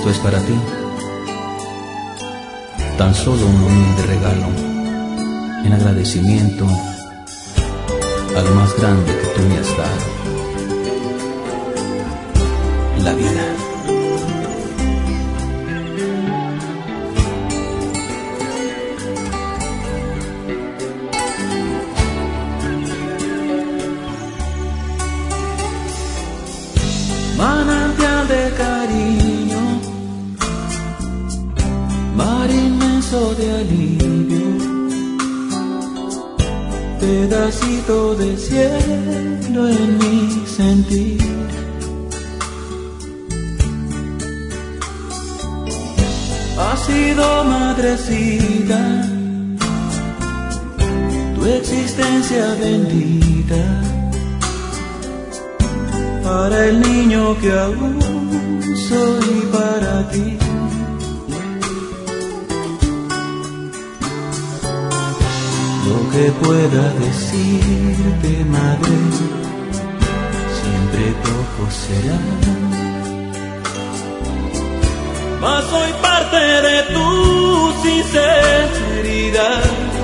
Esto es para ti, tan solo un humilde regalo, en agradecimiento a lo más grande que tú me has dado, la vida. Manantial de cariño, mar inmenso de alivio, pedacito de cielo en mi sentir. Has sido madrecita, tu existencia bendita, para el niño que aún soy para ti. Lo que pueda decirte, madre, siempre poco será, mas soy parte de tu sinceridad.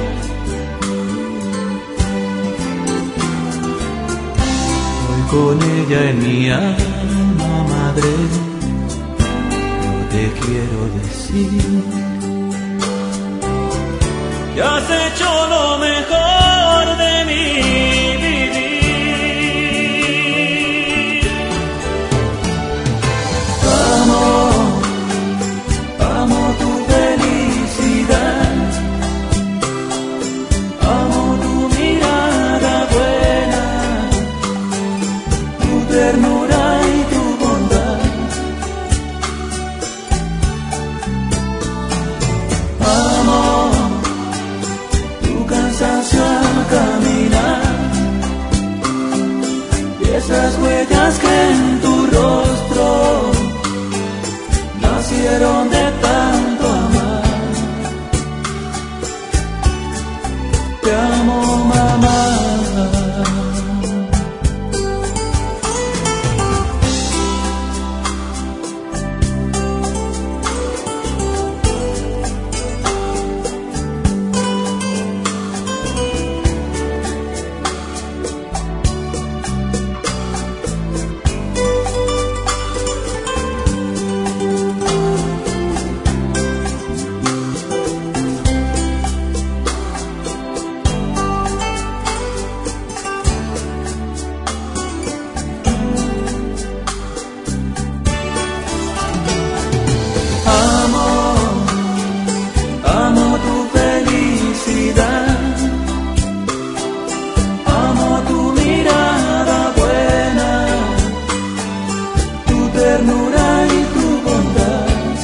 Con ella en mi alma, madre, yo te quiero decir que has hecho lo mejor de mi vivir. Amo tu felicidad, amo tu mirada buena, ternura y tu bondad. Amo tu cansancio al caminar y esas huellas que en tu rostro nacieron de tanto amar. Te amo, mamá. Amo tu felicidad, amo tu mirada buena, tu ternura y tu bondad.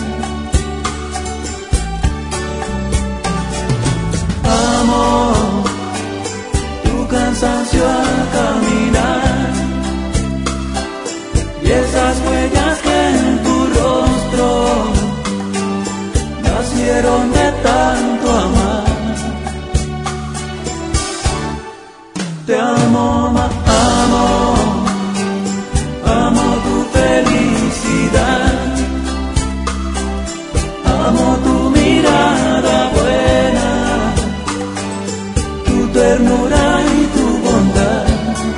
Amo tu cansancio al caminar y esas huellas que en tu rostro nacieron de tanto amar. Te amo, amo tu felicidad, amo tu mirada buena, tu ternura y tu bondad.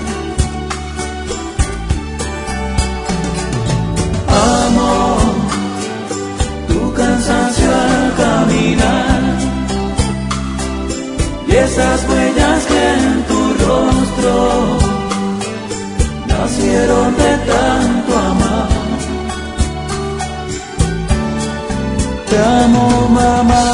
Amo tu cansancio al caminar y esas huellas que en tu rostro nacieron de tanto amar. Te amo, mamá.